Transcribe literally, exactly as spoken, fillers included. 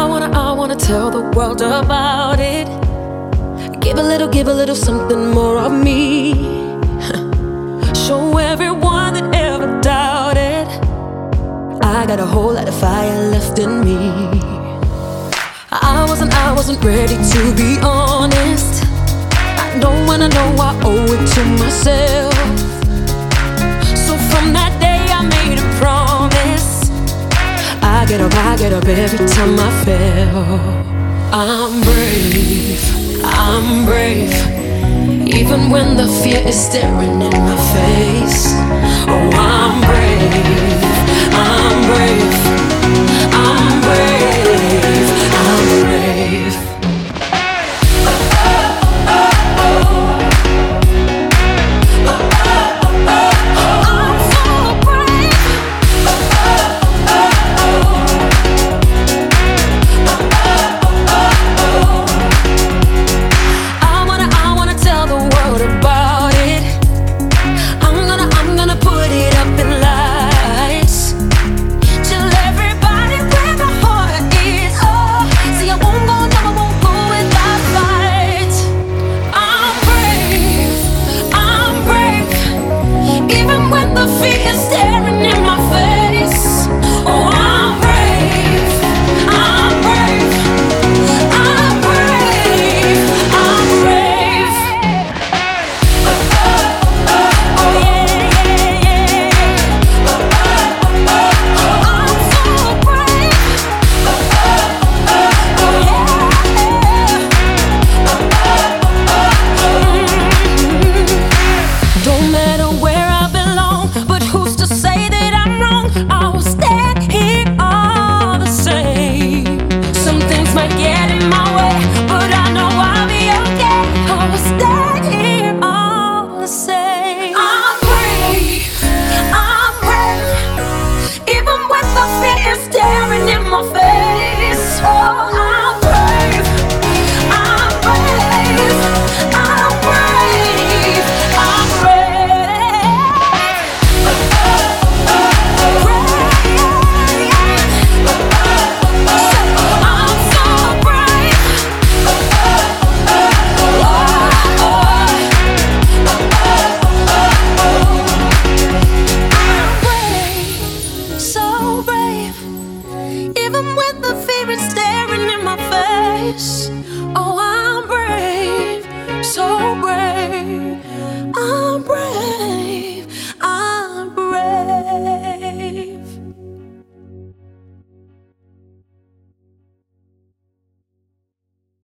I wanna, I wanna tell the world about it. Give a little, give a little something more of me. Show everyone that ever doubted I got a whole lot of fire left in me. I wasn't, I wasn't ready to be honest. I know when I know I owe it to myself. So from that day I made a promise. I get up, I get up every time I fail. I'm brave, I'm brave, even when the fear is staring in my face. Oh, I'm brave, I'm brave, I'm brave, I'm brave. Even when the fear is staring in my face.